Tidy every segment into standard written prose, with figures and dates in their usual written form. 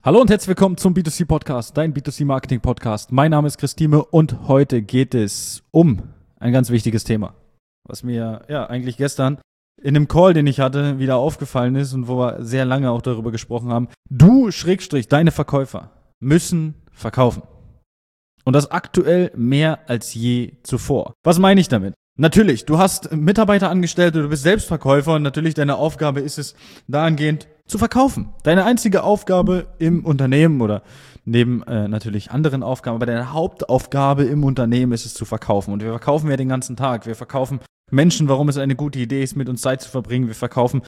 Hallo und herzlich willkommen zum B2C-Podcast, dein B2C-Marketing-Podcast. Mein Name ist Christine und heute geht es um ein ganz wichtiges Thema, was mir eigentlich gestern in einem Call, den ich hatte, wieder aufgefallen ist und wo wir sehr lange auch darüber gesprochen haben. Deine Verkäufer müssen verkaufen. Und das aktuell mehr als je zuvor. Was meine ich damit? Natürlich, du hast Mitarbeiter angestellt, du bist Selbstverkäufer und natürlich deine Aufgabe ist es, dahingehend zu verkaufen. Deine einzige Aufgabe im Unternehmen oder neben natürlich anderen Aufgaben, aber deine Hauptaufgabe im Unternehmen ist es zu verkaufen. Und wir verkaufen ja den ganzen Tag. Wir verkaufen Menschen, warum es eine gute Idee ist, mit uns Zeit zu verbringen. Ich verkaufe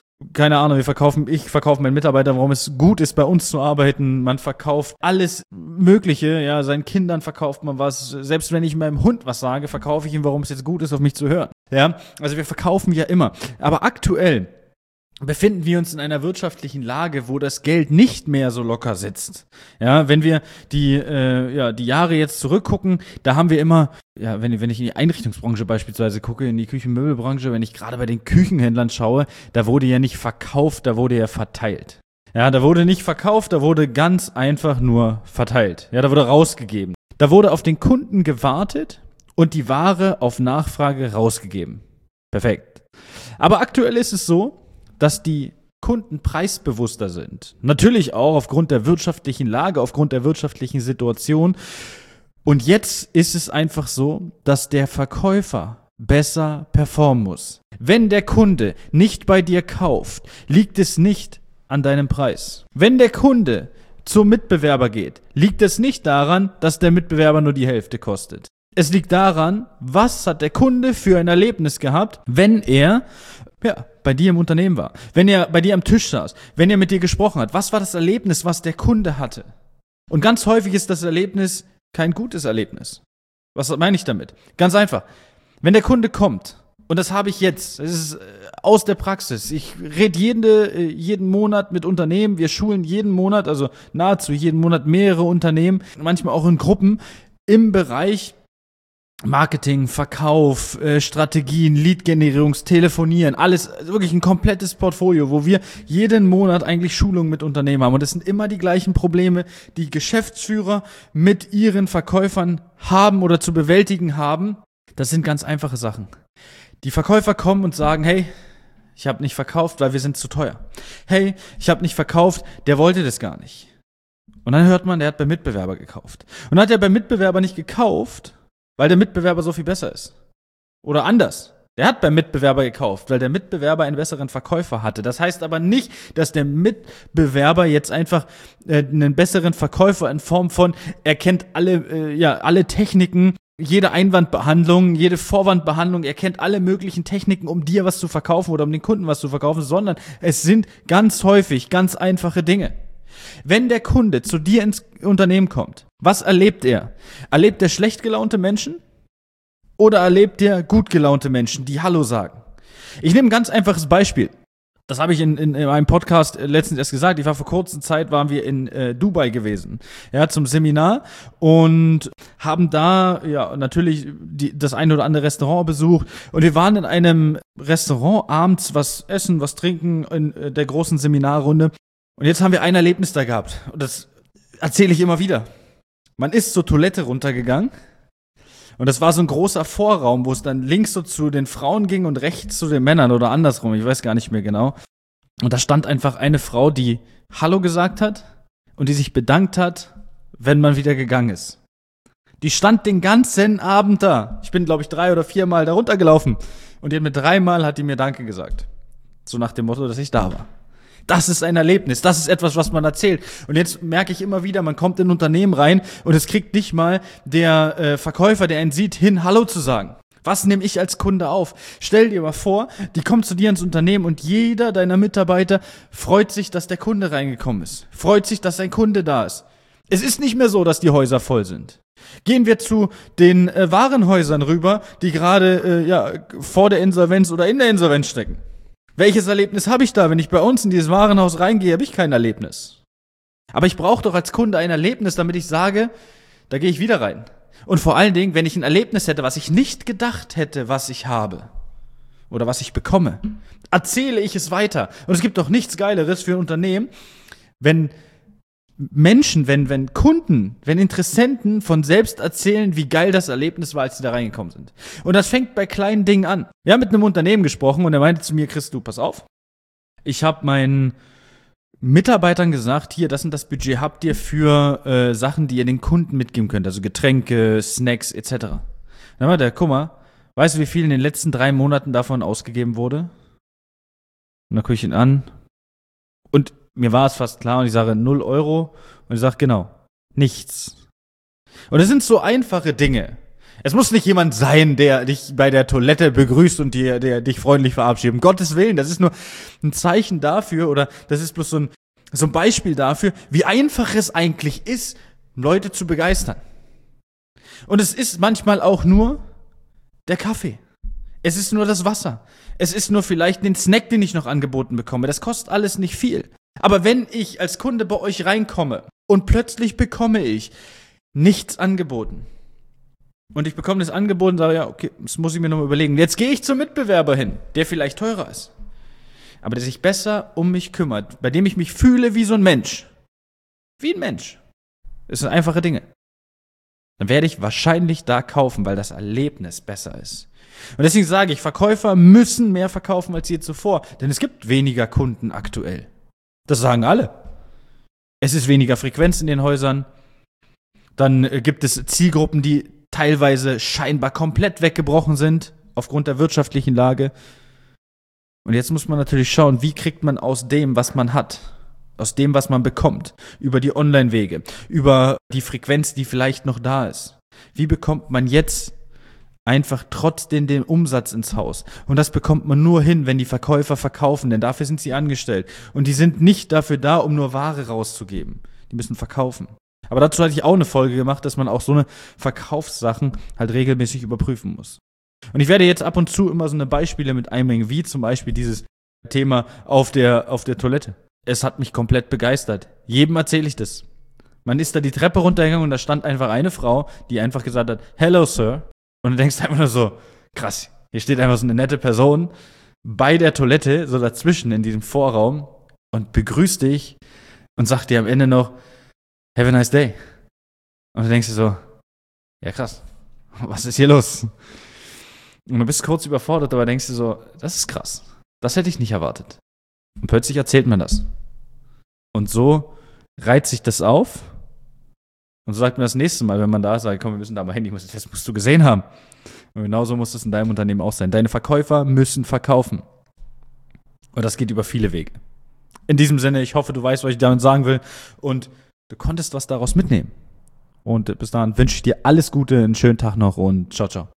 meinen Mitarbeitern, warum es gut ist, bei uns zu arbeiten. Man verkauft alles Mögliche, ja, seinen Kindern verkauft man was. Selbst wenn ich meinem Hund was sage, verkaufe ich ihm, warum es jetzt gut ist, auf mich zu hören. Ja, also wir verkaufen ja immer. Aber aktuell befinden wir uns in einer wirtschaftlichen Lage, wo das Geld nicht mehr so locker sitzt. Ja, wenn wir die Jahre jetzt zurückgucken, da haben wir immer, wenn ich in die Einrichtungsbranche beispielsweise gucke, in die Küchenmöbelbranche, wenn ich gerade bei den Küchenhändlern schaue, da wurde ja nicht verkauft, da wurde ja verteilt. Ja, da wurde nicht verkauft, da wurde ganz einfach nur verteilt. Ja, da wurde rausgegeben. Da wurde auf den Kunden gewartet und die Ware auf Nachfrage rausgegeben. Perfekt. Aber aktuell ist es so, dass die Kunden preisbewusster sind. Natürlich auch aufgrund der wirtschaftlichen Lage, aufgrund der wirtschaftlichen Situation. Und jetzt ist es einfach so, dass der Verkäufer besser performen muss. Wenn der Kunde nicht bei dir kauft, liegt es nicht an deinem Preis. Wenn der Kunde zum Mitbewerber geht, liegt es nicht daran, dass der Mitbewerber nur die Hälfte kostet. Es liegt daran, was hat der Kunde für ein Erlebnis gehabt, wenn er bei dir im Unternehmen war, wenn er bei dir am Tisch saß, wenn er mit dir gesprochen hat. Was war das Erlebnis, was der Kunde hatte? Und ganz häufig ist das Erlebnis kein gutes Erlebnis. Was meine ich damit? Ganz einfach. Wenn der Kunde kommt, und das habe ich jetzt, das ist aus der Praxis, ich rede jeden Monat mit Unternehmen, wir schulen jeden Monat, also nahezu jeden Monat mehrere Unternehmen, manchmal auch in Gruppen, im Bereich Marketing, Verkauf, Strategien, Lead-Generierungs, Telefonieren, alles, wirklich ein komplettes Portfolio, wo wir jeden Monat eigentlich Schulungen mit Unternehmen haben. Und das sind immer die gleichen Probleme, die Geschäftsführer mit ihren Verkäufern haben oder zu bewältigen haben. Das sind ganz einfache Sachen. Die Verkäufer kommen und sagen, hey, ich habe nicht verkauft, weil wir sind zu teuer. Hey, ich habe nicht verkauft, der wollte das gar nicht. Und dann hört man, der hat beim Mitbewerber gekauft. Und dann hat er beim Mitbewerber nicht gekauft, weil der Mitbewerber so viel besser ist. Oder anders. Der hat beim Mitbewerber gekauft, weil der Mitbewerber einen besseren Verkäufer hatte. Das heißt aber nicht, dass der Mitbewerber jetzt einfach einen besseren Verkäufer in Form von, er kennt alle Techniken, jede Einwandbehandlung, jede Vorwandbehandlung, er kennt alle möglichen Techniken, um dir was zu verkaufen oder um den Kunden was zu verkaufen, sondern es sind ganz häufig ganz einfache Dinge. Wenn der Kunde zu dir ins Unternehmen kommt, was erlebt er? Erlebt er schlecht gelaunte Menschen oder erlebt er gut gelaunte Menschen, die Hallo sagen? Ich nehme ein ganz einfaches Beispiel. Das habe ich in einem Podcast letztens erst gesagt. Ich war vor kurzer Zeit, waren wir in Dubai gewesen, zum Seminar und haben da natürlich das eine oder andere Restaurant besucht. Und wir waren in einem Restaurant abends was essen, was trinken in der großen Seminarrunde. Und jetzt haben wir ein Erlebnis da gehabt. Und das erzähle ich immer wieder. Man ist zur Toilette runtergegangen. Und das war so ein großer Vorraum, wo es dann links so zu den Frauen ging und rechts zu den Männern oder andersrum. Ich weiß gar nicht mehr genau. Und da stand einfach eine Frau, die Hallo gesagt hat und die sich bedankt hat, wenn man wieder gegangen ist. Die stand den ganzen Abend da. Ich bin, glaube ich, 3 oder 4 Mal da runtergelaufen. Und mit 3 Mal hat die mir Danke gesagt. So nach dem Motto, dass ich da war. Das ist ein Erlebnis, das ist etwas, was man erzählt. Und jetzt merke ich immer wieder, man kommt in ein Unternehmen rein und es kriegt nicht mal der Verkäufer, der einen sieht, hin, Hallo zu sagen. Was nehme ich als Kunde auf? Stell dir mal vor, die kommt zu dir ins Unternehmen und jeder deiner Mitarbeiter freut sich, dass der Kunde reingekommen ist. Freut sich, dass ein Kunde da ist. Es ist nicht mehr so, dass die Häuser voll sind. Gehen wir zu den Warenhäusern rüber, die gerade vor der Insolvenz oder in der Insolvenz stecken. Welches Erlebnis habe ich da? Wenn ich bei uns in dieses Warenhaus reingehe, habe ich kein Erlebnis. Aber ich brauche doch als Kunde ein Erlebnis, damit ich sage, da gehe ich wieder rein. Und vor allen Dingen, wenn ich ein Erlebnis hätte, was ich nicht gedacht hätte, was ich habe oder was ich bekomme, erzähle ich es weiter. Und es gibt doch nichts Geileres für ein Unternehmen, wenn Menschen, wenn Kunden, wenn Interessenten von selbst erzählen, wie geil das Erlebnis war, als sie da reingekommen sind. Und das fängt bei kleinen Dingen an. Wir haben mit einem Unternehmen gesprochen und er meinte zu mir, Chris, du, pass auf. Ich habe meinen Mitarbeitern gesagt, hier, das und das Budget habt ihr für Sachen, die ihr den Kunden mitgeben könnt, also Getränke, Snacks etc. Dann meinte er, guck mal, weißt du, wie viel in den letzten 3 Monaten davon ausgegeben wurde? Und dann gucke ich ihn an und mir war es fast klar und ich sage 0 Euro und ich sage, genau, nichts. Und es sind so einfache Dinge. Es muss nicht jemand sein, der dich bei der Toilette begrüßt und der dich freundlich verabschiedet. Um Gottes Willen, das ist nur ein Zeichen dafür oder das ist bloß so ein Beispiel dafür, wie einfach es eigentlich ist, Leute zu begeistern. Und es ist manchmal auch nur der Kaffee. Es ist nur das Wasser. Es ist nur vielleicht den Snack, den ich noch angeboten bekomme. Das kostet alles nicht viel. Aber wenn ich als Kunde bei euch reinkomme und plötzlich bekomme ich nichts angeboten und ich bekomme das Angebot und sage, ja, okay, das muss ich mir nochmal überlegen. Jetzt gehe ich zum Mitbewerber hin, der vielleicht teurer ist, aber der sich besser um mich kümmert, bei dem ich mich fühle wie so ein Mensch. Wie ein Mensch. Das sind einfache Dinge. Dann werde ich wahrscheinlich da kaufen, weil das Erlebnis besser ist. Und deswegen sage ich, Verkäufer müssen mehr verkaufen als je zuvor, denn es gibt weniger Kunden aktuell. Das sagen alle. Es ist weniger Frequenz in den Häusern. Dann gibt es Zielgruppen, die teilweise scheinbar komplett weggebrochen sind, aufgrund der wirtschaftlichen Lage. Und jetzt muss man natürlich schauen, wie kriegt man aus dem, was man hat, aus dem, was man bekommt, über die Online-Wege, über die Frequenz, die vielleicht noch da ist. Wie bekommt man jetzt einfach trotzdem den Umsatz ins Haus? Und das bekommt man nur hin, wenn die Verkäufer verkaufen, denn dafür sind sie angestellt. Und die sind nicht dafür da, um nur Ware rauszugeben. Die müssen verkaufen. Aber dazu hatte ich auch eine Folge gemacht, dass man auch so eine Verkaufssachen halt regelmäßig überprüfen muss. Und ich werde jetzt ab und zu immer so eine Beispiele mit einbringen, wie zum Beispiel dieses Thema auf der Toilette. Es hat mich komplett begeistert. Jedem erzähle ich das. Man ist da die Treppe runtergegangen und da stand einfach eine Frau, die einfach gesagt hat, "Hello, Sir." Und du denkst einfach nur so, krass, hier steht einfach so eine nette Person bei der Toilette, so dazwischen in diesem Vorraum und begrüßt dich und sagt dir am Ende noch, "Have a nice day." Und du denkst dir so, ja krass, was ist hier los? Und du bist kurz überfordert, aber denkst dir so, das ist krass, das hätte ich nicht erwartet. Und plötzlich erzählt man das. Und so reiht sich das auf. Und so sagt man das nächste Mal, wenn man da sagt, komm, wir müssen da mal hin, das musst du gesehen haben. Und genauso muss es in deinem Unternehmen auch sein. Deine Verkäufer müssen verkaufen. Und das geht über viele Wege. In diesem Sinne, ich hoffe, du weißt, was ich damit sagen will. Und du konntest was daraus mitnehmen. Und bis dahin wünsche ich dir alles Gute, einen schönen Tag noch und ciao, ciao.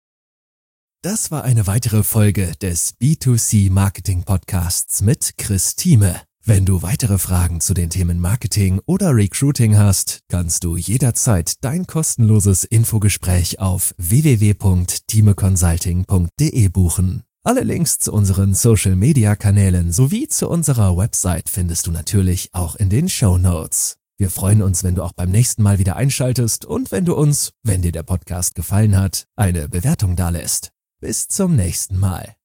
Das war eine weitere Folge des B2C Marketing Podcasts mit Chris Thieme. Wenn du weitere Fragen zu den Themen Marketing oder Recruiting hast, kannst du jederzeit dein kostenloses Infogespräch auf www.thimeconsulting.de buchen. Alle Links zu unseren Social-Media-Kanälen sowie zu unserer Website findest du natürlich auch in den Shownotes. Wir freuen uns, wenn du auch beim nächsten Mal wieder einschaltest und wenn du uns, wenn dir der Podcast gefallen hat, eine Bewertung dalässt. Bis zum nächsten Mal.